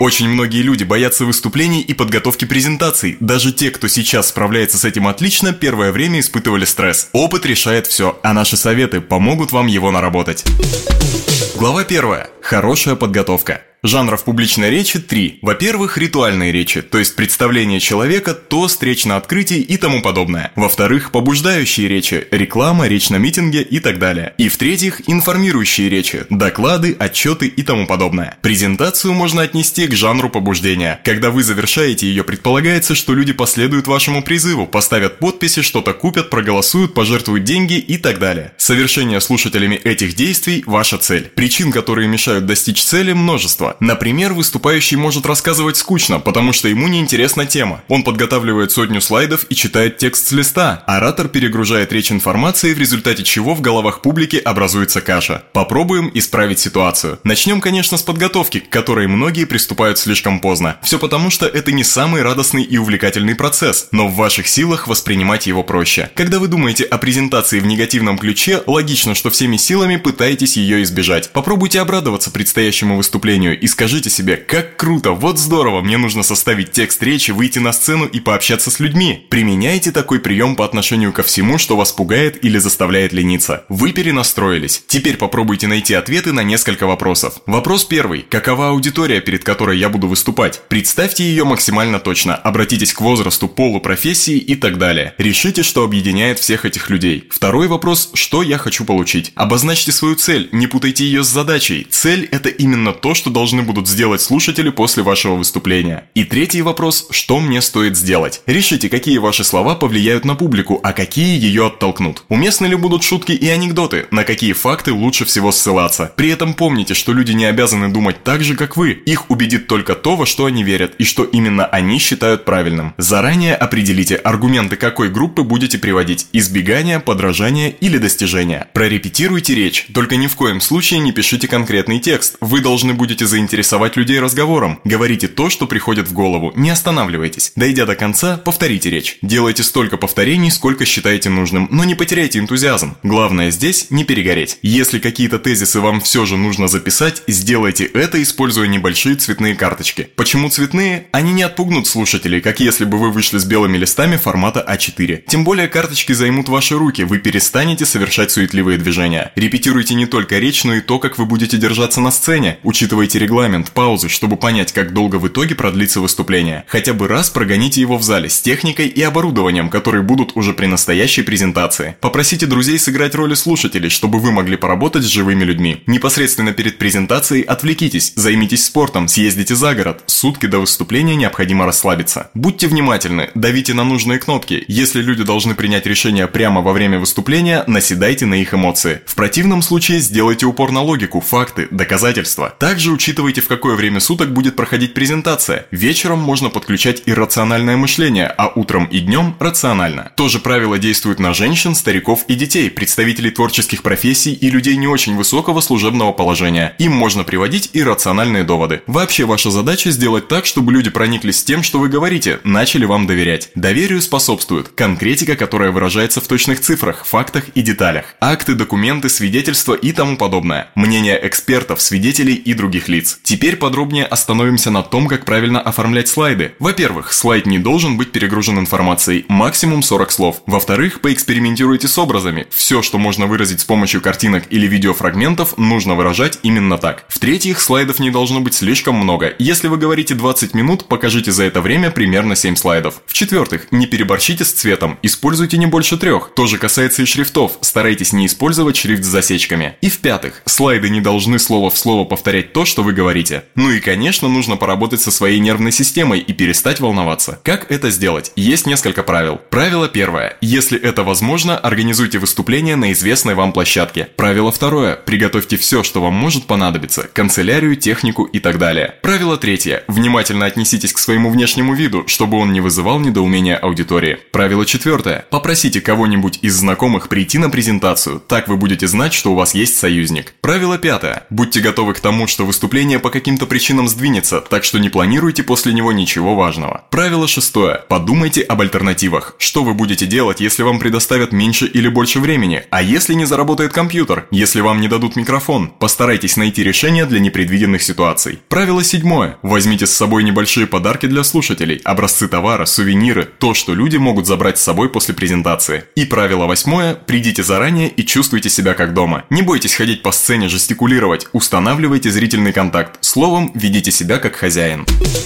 Очень многие люди боятся выступлений и подготовки презентаций. Даже те, кто сейчас справляется с этим отлично, первое время испытывали стресс. Опыт решает все, а наши советы помогут вам его наработать. Глава 1. Хорошая подготовка. Жанров публичной речи 3. Во-первых, ритуальные речи, то есть представление человека, тост, речь на открытии и тому подобное. Во-вторых, побуждающие речи, реклама, речь на митинге и так далее. И в-третьих, информирующие речи, доклады, отчеты и тому подобное. Презентацию можно отнести к жанру побуждения. Когда вы завершаете ее, предполагается, что люди последуют вашему призыву, поставят подписи, что-то купят, проголосуют, пожертвуют деньги и так далее. Совершение слушателями этих действий – ваша цель. Причин, которые мешают достичь цели, множество. Например, выступающий может рассказывать скучно, потому что ему неинтересна тема. Он подготавливает 100 слайдов и читает текст с листа. Оратор перегружает речь информацией, в результате чего в головах публики образуется каша. Попробуем исправить ситуацию. Начнем, конечно, с подготовки, к которой многие приступают слишком поздно. Все потому, что это не самый радостный и увлекательный процесс, но в ваших силах воспринимать его проще. Когда вы думаете о презентации в негативном ключе, логично, что всеми силами пытаетесь ее избежать. Попробуйте обрадоваться предстоящему выступлению и скажите себе: как круто, вот здорово, мне нужно составить текст речи, выйти на сцену и пообщаться с людьми. Применяйте такой прием по отношению ко всему, что вас пугает или заставляет лениться. Вы перенастроились. Теперь попробуйте найти ответы на несколько вопросов. Вопрос 1. Какова аудитория, перед которой я буду выступать? Представьте ее максимально точно. Обратитесь к возрасту, полу, профессии и так далее. Решите, что объединяет всех этих людей. Второй вопрос: что я хочу получить? Обозначьте свою цель, не путайте ее с задачей. Цель – это именно то, что должны будут сделать слушатели после вашего выступления. И третий вопрос: что мне стоит сделать? Решите, какие ваши слова повлияют на публику, а какие ее оттолкнут. Уместны ли будут шутки и анекдоты? На какие факты лучше всего ссылаться? При этом помните, что люди не обязаны думать так же, как вы. Их убедит только то, во что они верят, и что именно они считают правильным. Заранее определите аргументы, какой группы будете приводить: избегание, подражание или достижение. Прорепетируйте речь, только ни в коем случае не пишите конкретный текст. Вы должны будете заинтересовать людей разговором. Говорите то, что приходит в голову, не останавливайтесь. Дойдя до конца, повторите речь. Делайте столько повторений, сколько считаете нужным, но не потеряйте энтузиазм. Главное здесь не перегореть. Если какие-то тезисы вам все же нужно записать, сделайте это, используя небольшие цветные карточки. Почему цветные? Они не отпугнут слушателей, как если бы вы вышли с белыми листами формата А4. Тем более карточки займут ваши руки, вы перестанете совершать суетливые движения. Репетируйте не только речь, но и то, как вы будете держаться на сцене. Учитывайте регламент, паузы, чтобы понять, как долго в итоге продлится выступление. Хотя бы раз прогоните его в зале с техникой и оборудованием, которые будут уже при настоящей презентации. Попросите друзей сыграть роли слушателей, чтобы вы могли поработать с живыми людьми. Непосредственно перед презентацией отвлекитесь, займитесь спортом, съездите за город. Сутки до выступления необходимо расслабиться. Будьте внимательны, давите на нужные кнопки. Если люди должны принять решение прямо во время выступления, наседайте на их эмоции. В противном случае сделайте упор на логику, факты, доказательства. Также учитывайте, в какое время суток будет проходить презентация. Вечером можно подключать иррациональное мышление, а утром и днем – рационально. То же правило действует на женщин, стариков и детей, представителей творческих профессий и людей не очень высокого служебного положения. Им можно приводить иррациональные доводы. Вообще ваша задача сделать так, чтобы люди прониклись тем, что вы говорите, начали вам доверять. Доверию способствует конкретика, которая выражается в точных цифрах, фактах и деталях. Акты, документы, свидетельства и тому подобное. Мнения экспертов, свидетелей и других лиц. Теперь подробнее остановимся на том, как правильно оформлять слайды. Во-первых, слайд не должен быть перегружен информацией, максимум 40 слов. Во-вторых, поэкспериментируйте с образами. Все, что можно выразить с помощью картинок или видеофрагментов, нужно выражать именно так. В-третьих, слайдов не должно быть слишком много. Если вы говорите 20 минут, покажите за это время примерно 7 слайдов. В-четвертых, не переборщите с цветом, используйте не больше 3. То же касается и шрифтов, старайтесь не использовать шрифт с засечками. И в-пятых, слайды не должны слово в слово повторять то, что вы говорите. Ну и, конечно, нужно поработать со своей нервной системой и перестать волноваться. Как это сделать? Есть несколько правил. Правило 1. Если это возможно, организуйте выступление на известной вам площадке. Правило 2. Приготовьте все, что вам может понадобиться. Канцелярию, технику и так далее. Правило 3. Внимательно отнеситесь к своему внешнему виду, чтобы он не вызывал недоумения аудитории. Правило 4. Попросите кого-нибудь из знакомых прийти на презентацию. Так вы будете знать, что у вас есть союзник. Правило 5. Будьте готовы к тому, что выступление выступление по каким-то причинам сдвинется, так что не планируйте после него ничего важного. Правило 6. Подумайте об альтернативах. Что вы будете делать, если вам предоставят меньше или больше времени? А если не заработает компьютер? Если вам не дадут микрофон? Постарайтесь найти решение для непредвиденных ситуаций. Правило 7. Возьмите с собой небольшие подарки для слушателей, образцы товара, сувениры, то, что люди могут забрать с собой после презентации. И правило 8. Придите заранее и чувствуйте себя как дома. Не бойтесь ходить по сцене, жестикулировать, устанавливайте зрительный контакт. Словом, ведите себя как хозяин.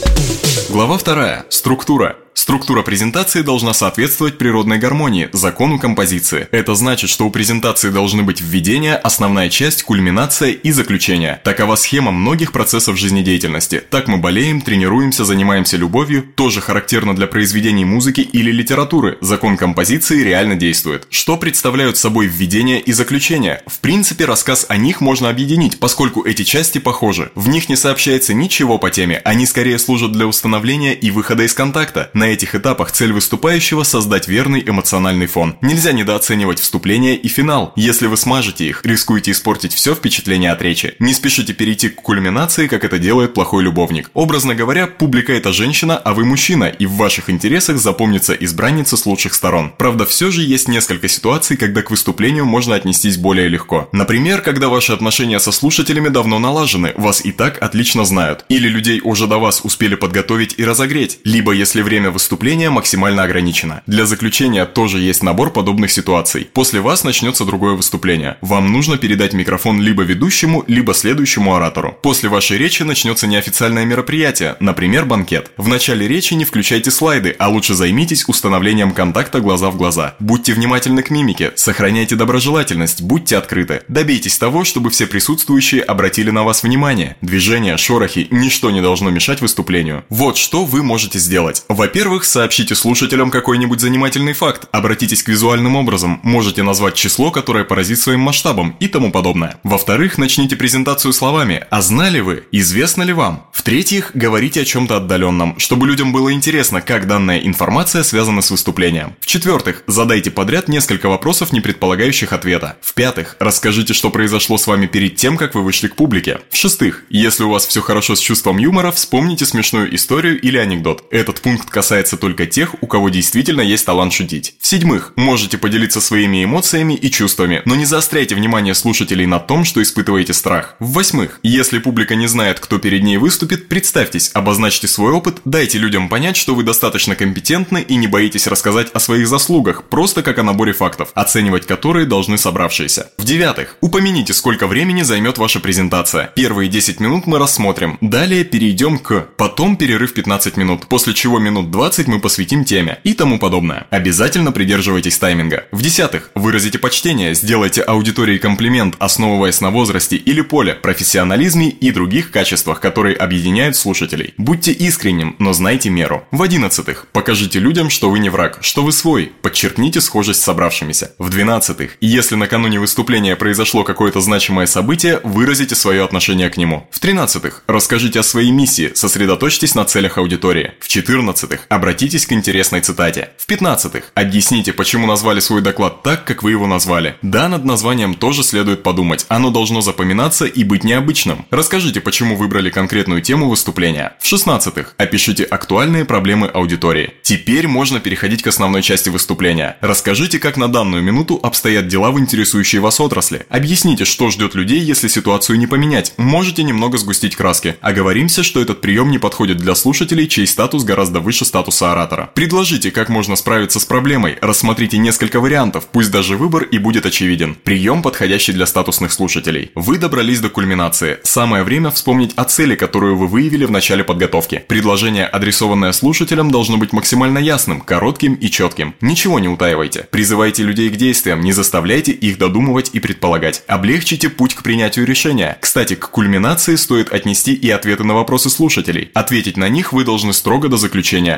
Глава 2. Структура. Структура презентации должна соответствовать природной гармонии, закону композиции. Это значит, что у презентации должны быть введение, основная часть, кульминация и заключение. Такова схема многих процессов жизнедеятельности. Так мы болеем, тренируемся, занимаемся любовью. Тоже характерно для произведений музыки или литературы. Закон композиции реально действует. Что представляют собой введение и заключение? В принципе, рассказ о них можно объединить, поскольку эти части похожи. В них не сообщается ничего по теме, они скорее служат для установления и выхода из контакта. На этих этапах цель выступающего – создать верный эмоциональный фон. Нельзя недооценивать вступление и финал. Если вы смажете их, рискуете испортить все впечатление от речи. Не спешите перейти к кульминации, как это делает плохой любовник. Образно говоря, публика – это женщина, а вы мужчина, и в ваших интересах запомнится избранница с лучших сторон. Правда, все же есть несколько ситуаций, когда к выступлению можно отнестись более легко. Например, когда ваши отношения со слушателями давно налажены, вас и так отлично знают. Или людей уже до вас успели подготовить и разогреть. Либо если время выступления максимально ограничено. Для заключения тоже есть набор подобных ситуаций. После вас начнется другое выступление. Вам нужно передать микрофон либо ведущему, либо следующему оратору. После вашей речи начнется неофициальное мероприятие, например, банкет. В начале речи не включайте слайды, а лучше займитесь установлением контакта глаза в глаза. Будьте внимательны к мимике, сохраняйте доброжелательность, будьте открыты. Добейтесь того, чтобы все присутствующие обратили на вас внимание. Движения, шорохи, ничто не должно мешать выступлению. Вот что вы можете сделать. Во-первых, сообщите слушателям какой-нибудь занимательный факт, обратитесь к визуальным образам, можете назвать число, которое поразит своим масштабом и тому подобное. Во-вторых, начните презентацию словами «А знали вы?», «Известно ли вам?». В-третьих, говорите о чем-то отдаленном, чтобы людям было интересно, как данная информация связана с выступлением. В-четвертых, задайте подряд несколько вопросов, не предполагающих ответа. В-пятых, расскажите, что произошло с вами перед тем, как вы вышли к публике. В-шестых, если у вас все хорошо с чувством юмора, вспомните смешную историю или анекдот. Этот пункт касается только тех, у кого действительно есть талант шутить. В-седьмых, можете поделиться своими эмоциями и чувствами, но не заостряйте внимание слушателей на том, что испытываете страх. В-восьмых, если публика не знает, кто перед ней выступит, представьтесь, обозначьте свой опыт, дайте людям понять, что вы достаточно компетентны и не боитесь рассказать о своих заслугах, просто как о наборе фактов, оценивать которые должны собравшиеся. В-девятых, упомяните, сколько времени займет ваша презентация. Первые 10 минут мы рассмотрим, далее перейдем к, потом перерыв 15 минут, после чего минут 20 мы посвятим теме и тому подобное. Обязательно придерживайтесь тайминга. В-десятых, выразите почтение, сделайте аудитории комплимент, основываясь на возрасте или поле, профессионализме и других качествах, которые объединяют слушателей. Будьте искренним, но знайте меру. В-11-х, покажите людям, что вы не враг, что вы свой, подчеркните схожесть с собравшимися. В-12-х, если накануне выступления произошло какое-то значимое событие, выразите свое отношение к нему. В-13-х, расскажите о своей миссии, сосредоточьтесь на целях аудитории. В-14-х, обратитесь к интересной цитате. В-15-х, объясните, почему назвали свой доклад так, как вы его назвали. Да, над названием тоже следует подумать, оно должно запоминаться и быть необычным. Расскажите, почему выбрали конкретную тему выступления. В-16-х, опишите актуальные проблемы аудитории. Теперь можно переходить к основной части выступления. Расскажите, как на данную минуту обстоят дела в интересующей вас отрасли. Объясните, что ждет людей, если ситуацию не поменять. Можете немного сгустить краски. Оговоримся, что этот прием не подходит для слушателей, чей статус гораздо выше статуса оратора. Предложите, как можно справиться с проблемой. Рассмотрите несколько вариантов, пусть даже выбор и будет очевиден. Прием, подходящий для статусных слушателей. Вы добрались до кульминации. Самое время вспомнить о цели, которую вы выявили в начале подготовки. Предложение, адресованное слушателям, должно быть максимально ясным, коротким и четким. Ничего не утаивайте. Призывайте людей к действиям, не заставляйте их додумывать и предполагать. Облегчите путь к принятию решения. Кстати, к кульминации стоит отнести и ответы на вопросы слушателей. Ответить на них вы должны строго до заключения.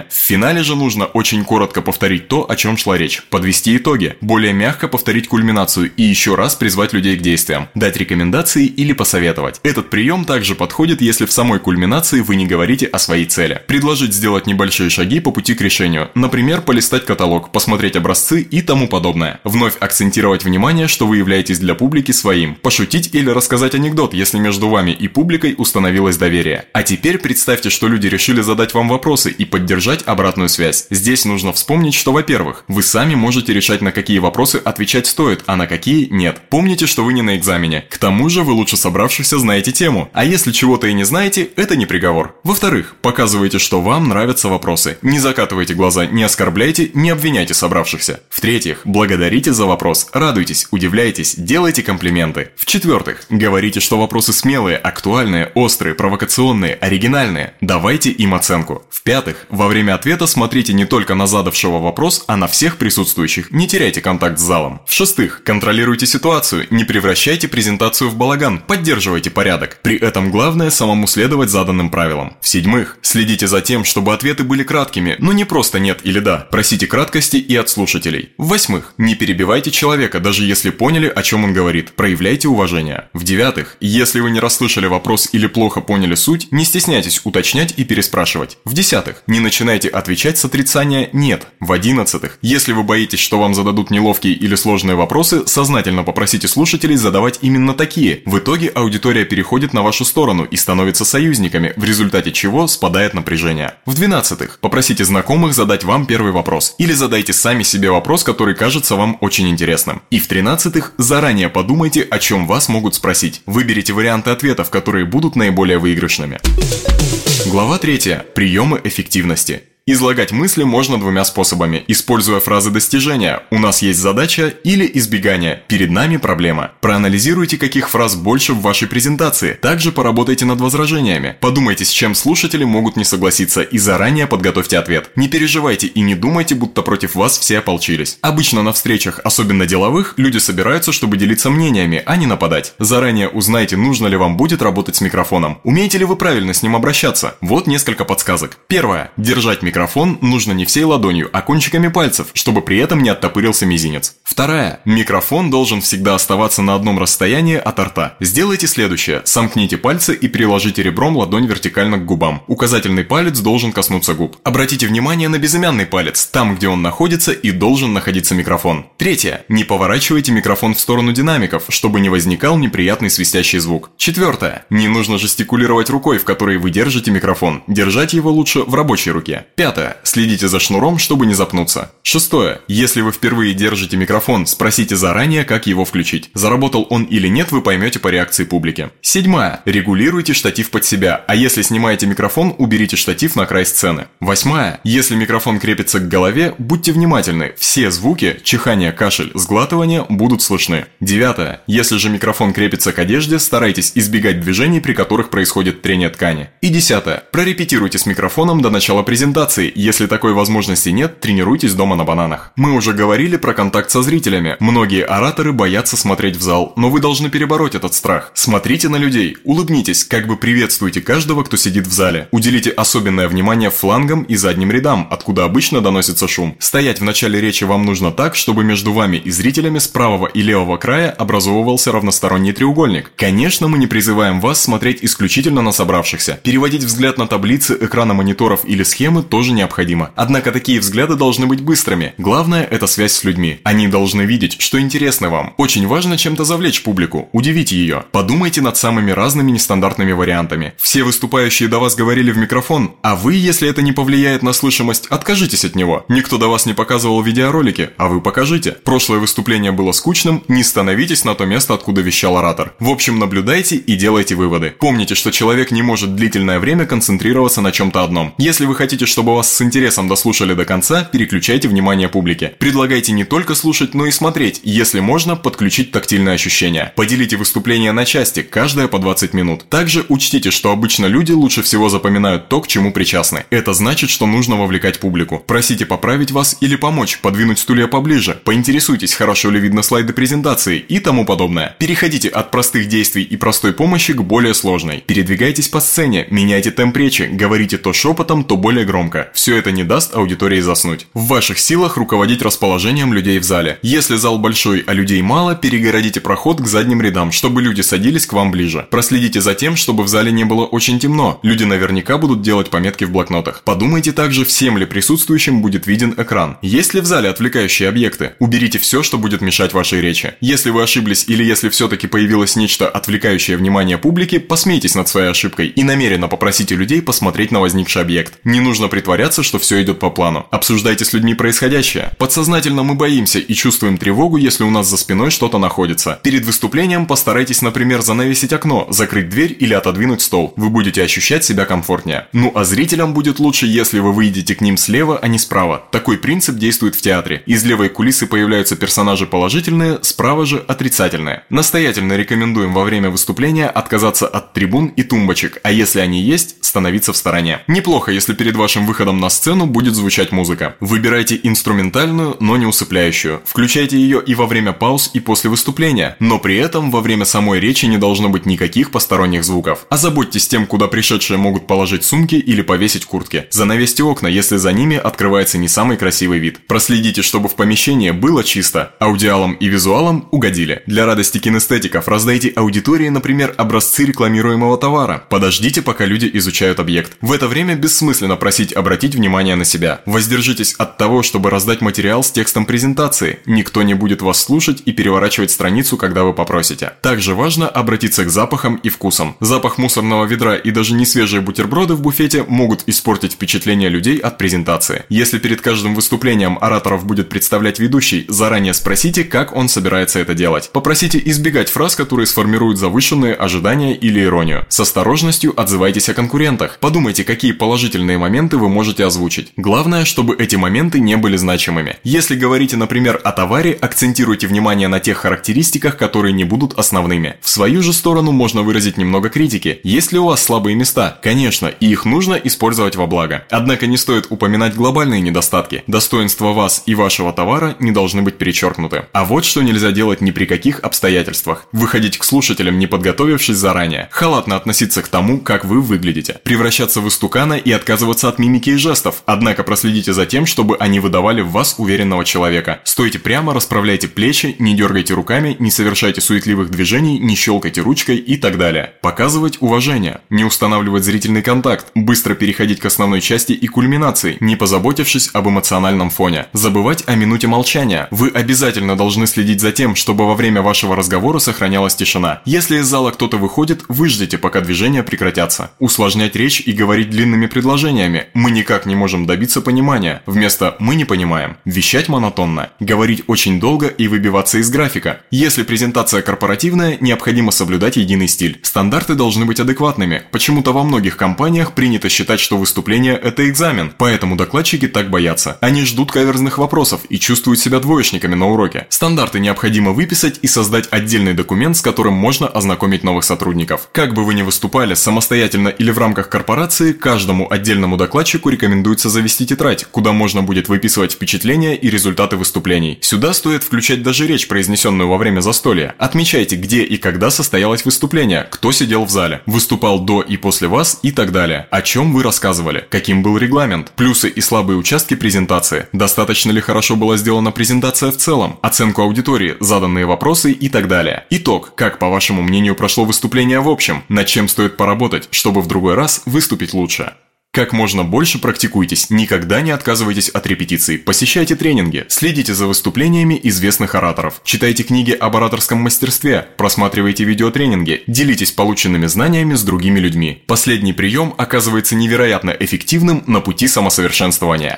В финале же нужно очень коротко повторить то, о чем шла речь, подвести итоги, более мягко повторить кульминацию и еще раз призвать людей к действиям, дать рекомендации или посоветовать. Этот прием также подходит, если в самой кульминации вы не говорите о своей цели. Предложить сделать небольшие шаги по пути к решению, например, полистать каталог, посмотреть образцы и тому подобное. Вновь акцентировать внимание, что вы являетесь для публики своим, пошутить или рассказать анекдот, если между вами и публикой установилось доверие. А теперь представьте, что люди решили задать вам вопросы и поддержать обратную связь. Здесь нужно вспомнить, что, во-первых, вы сами можете решать, на какие вопросы отвечать стоит, а на какие нет. Помните, что вы не на экзамене. К тому же вы лучше собравшихся знаете тему. А если чего-то и не знаете, это не приговор. Во-вторых, показывайте, что вам нравятся вопросы. Не закатывайте глаза, не оскорбляйте, не обвиняйте собравшихся. В-третьих, благодарите за вопрос, радуйтесь, удивляйтесь, делайте комплименты. В-четвертых, говорите, что вопросы смелые, актуальные, острые, провокационные, оригинальные. Давайте им оценку. В-пятых, во время ответа смотрите не только на задавшего вопрос, а на всех присутствующих. Не теряйте контакт с залом. В-шестых, контролируйте ситуацию, не превращайте презентацию в балаган, поддерживайте порядок. При этом главное самому следовать заданным правилам. В-седьмых, следите за тем, чтобы ответы были краткими, но не просто нет или да. Просите краткости и от слушателей. В-восьмых, не перебивайте человека, даже если поняли, о чем он говорит. Проявляйте уважение. В-девятых, если вы не расслышали вопрос или плохо поняли суть, не стесняйтесь уточнять и переспрашивать. В-десятых, не начинайте отвечать с отрицания «нет». В-одиннадцатых, если вы боитесь, что вам зададут неловкие или сложные вопросы, сознательно попросите слушателей задавать именно такие. В итоге аудитория переходит на вашу сторону и становится союзниками, в результате чего спадает напряжение. В-двенадцатых, попросите знакомых задать вам первый вопрос. Или задайте сами себе вопрос, который кажется вам очень интересным. И в-тринадцатых, заранее подумайте, о чем вас могут спросить. Выберите варианты ответов, которые будут наиболее выигрышными. Глава 3. Приемы эффективности. Излагать мысли можно двумя способами, используя фразы достижения «у нас есть задача» или избегание «перед нами проблема». Проанализируйте, каких фраз больше в вашей презентации. Также поработайте над возражениями. Подумайте, с чем слушатели могут не согласиться, и заранее подготовьте ответ. Не переживайте и не думайте, будто против вас все ополчились. Обычно на встречах, особенно деловых, люди собираются, чтобы делиться мнениями, а не нападать. Заранее узнайте, нужно ли вам будет работать с микрофоном. Умеете ли вы правильно с ним обращаться? Вот несколько подсказок. Первое. Держать микрофон нужно не всей ладонью, а кончиками пальцев, чтобы при этом не оттопырился мизинец. Вторая. Микрофон должен всегда оставаться на одном расстоянии от рта. Сделайте следующее. Сомкните пальцы и приложите ребром ладонь вертикально к губам. Указательный палец должен коснуться губ. Обратите внимание на безымянный палец, там, где он находится и должен находиться микрофон. Третье. Не поворачивайте микрофон в сторону динамиков, чтобы не возникал неприятный свистящий звук. Четвертое. Не нужно жестикулировать рукой, в которой вы держите микрофон. Держать его лучше в рабочей руке. Пятое. Следите за шнуром, чтобы не запнуться. Шестое. Если вы впервые держите микрофон, спросите заранее, как его включить. Заработал он или нет, вы поймете по реакции публики. Седьмое. Регулируйте штатив под себя, а если снимаете микрофон, уберите штатив на край сцены. Восьмое. Если микрофон крепится к голове, будьте внимательны. Все звуки, чихание, кашель, сглатывание будут слышны. Девятое. Если же микрофон крепится к одежде, старайтесь избегать движений, при которых происходит трение ткани. И десятое. Прорепетируйте с микрофоном до начала презентации. Если такой возможности нет, тренируйтесь дома на бананах. Мы уже говорили про контакт со зрителями. Многие ораторы боятся смотреть в зал, но вы должны перебороть этот страх. Смотрите на людей, улыбнитесь, как бы приветствуйте каждого, кто сидит в зале. Уделите особенное внимание флангам и задним рядам, откуда обычно доносится шум. Стоять в начале речи вам нужно так, чтобы между вами и зрителями с правого и левого края образовывался равносторонний треугольник. Конечно, мы не призываем вас смотреть исключительно на собравшихся. Переводить взгляд на таблицы, экраны мониторов или схемы тоже необходимо. Однако такие взгляды должны быть быстрыми. Главное – это связь с людьми. Они должны видеть, что интересно вам. Очень важно чем-то завлечь публику, удивить ее. Подумайте над самыми разными нестандартными вариантами. Все выступающие до вас говорили в микрофон, а вы, если это не повлияет на слышимость, откажитесь от него. Никто до вас не показывал видеоролики, а вы покажите. Прошлое выступление было скучным, не становитесь на то место, откуда вещал оратор. В общем, наблюдайте и делайте выводы. Помните, что человек не может длительное время концентрироваться на чем-то одном. Если вы хотите, чтобы вас с интересом дослушали до конца, переключайте внимание публики. Предлагайте не только слушать, но и смотреть, если можно, подключить тактильные ощущения. Поделите выступление на части, каждая по 20 минут. Также учтите, что обычно люди лучше всего запоминают то, к чему причастны. Это значит, что нужно вовлекать публику. Просите поправить вас или помочь, подвинуть стулья поближе, поинтересуйтесь, хорошо ли видно слайды презентации и тому подобное. Переходите от простых действий и простой помощи к более сложной. Передвигайтесь по сцене, меняйте темп речи, говорите то шепотом, то более громко. громко. Все это не даст аудитории заснуть. В ваших силах руководить расположением людей в зале. Если зал большой, а людей мало, перегородите проход к задним рядам, чтобы люди садились к вам ближе. Проследите за тем, чтобы в зале не было очень темно. Люди наверняка будут делать пометки в блокнотах. Подумайте также, всем ли присутствующим будет виден экран. Есть ли в зале отвлекающие объекты? Уберите все, что будет мешать вашей речи. Если вы ошиблись или если все-таки появилось нечто, отвлекающее внимание публики, посмейтесь над своей ошибкой и намеренно попросите людей посмотреть на возникший объект. Не нужно притворяться, что все идет по плану. Обсуждайте с людьми происходящее. Подсознательно мы боимся и чувствуем тревогу, если у нас за спиной что-то находится. Перед выступлением постарайтесь, например, занавесить окно, закрыть дверь или отодвинуть стол. Вы будете ощущать себя комфортнее. Ну а зрителям будет лучше, если вы выйдете к ним слева, а не справа. Такой принцип действует в театре. Из левой кулисы появляются персонажи положительные, справа же отрицательные. Настоятельно рекомендуем во время выступления отказаться от трибун и тумбочек, а если они есть, становиться в стороне. Неплохо, если перед вашим выходом на сцену будет звучать музыка. Выбирайте инструментальную, но не усыпляющую. Включайте ее и во время пауз, и после выступления, но при этом во время самой речи не должно быть никаких посторонних звуков. Озаботьтесь тем, куда пришедшие могут положить сумки или повесить куртки. Занавесьте окна, если за ними открывается не самый красивый вид. Проследите, чтобы в помещении было чисто. Аудиалам и визуалам угодили. Для радости кинестетиков раздайте аудитории, например, образцы рекламируемого товара. Подождите, пока люди изучают объект. В это время бессмысленно просить обратить внимание на себя. Воздержитесь от того, чтобы раздать материал с текстом презентации. Никто не будет вас слушать и переворачивать страницу, когда вы попросите. Также важно обратиться к запахам и вкусам. Запах мусорного ведра и даже несвежие бутерброды в буфете могут испортить впечатление людей от презентации. Если перед каждым выступлением ораторов будет представлять ведущий, заранее спросите, как он собирается это делать. Попросите избегать фраз, которые сформируют завышенные ожидания или иронию. С осторожностью отзывайтесь о конкурентах. Подумайте, какие положительные моменты вы можете озвучить. Главное, чтобы эти моменты не были значимыми. Если говорите, например, о товаре, акцентируйте внимание на тех характеристиках, которые не будут основными. В свою же сторону можно выразить немного критики. Есть ли у вас слабые места? Конечно, и их нужно использовать во благо. Однако не стоит упоминать глобальные недостатки. Достоинства вас и вашего товара не должны быть перечеркнуты. А вот что нельзя делать ни при каких обстоятельствах. Выходить к слушателям, не подготовившись заранее. Халатно относиться к тому, как вы выглядите. Превращаться в истукана и отказываться от мимики и жестов. Однако проследите за тем, чтобы они выдавали в вас уверенного человека. Стойте прямо, расправляйте плечи, не дергайте руками, не совершайте суетливых движений, не щелкайте ручкой и так далее. Показывать уважение. Не устанавливать зрительный контакт. Быстро переходить к основной части и кульминации, не позаботившись об эмоциональном фоне. Забывать о минуте молчания. Вы обязательно должны следить за тем, чтобы во время вашего разговора сохранялась тишина. Если из зала кто-то выходит, выждите, пока движения прекратятся. Усложнять речь и говорить длинными предложениями. Мы никак не можем добиться понимания. Вместо «мы не понимаем». Вещать монотонно. Говорить очень долго и выбиваться из графика. Если презентация корпоративная, необходимо соблюдать единый стиль. Стандарты должны быть адекватными. Почему-то во многих компаниях принято считать, что выступление – это экзамен. Поэтому докладчики так боятся. Они ждут каверзных вопросов и чувствуют себя двоечниками на уроке. Стандарты необходимо выписать и создать отдельный документ, с которым можно ознакомить новых сотрудников. Как бы вы ни выступали, самостоятельно или в рамках корпорации, каждому отдельному докладчику рекомендуется завести тетрадь, куда можно будет выписывать впечатления и результаты выступлений. Сюда стоит включать даже речь, произнесенную во время застолья. Отмечайте, где и когда состоялось выступление, кто сидел в зале, выступал до и после вас и так далее, о чем вы рассказывали, каким был регламент, плюсы и слабые участки презентации, достаточно ли хорошо была сделана презентация в целом, оценку аудитории, заданные вопросы и так далее. Итог, как по вашему мнению прошло выступление в общем, над чем стоит поработать, чтобы в другой раз выступить лучше. Как можно больше практикуйтесь, никогда не отказывайтесь от репетиций, посещайте тренинги, следите за выступлениями известных ораторов, читайте книги об ораторском мастерстве, просматривайте видеотренинги, делитесь полученными знаниями с другими людьми. Последний прием оказывается невероятно эффективным на пути самосовершенствования.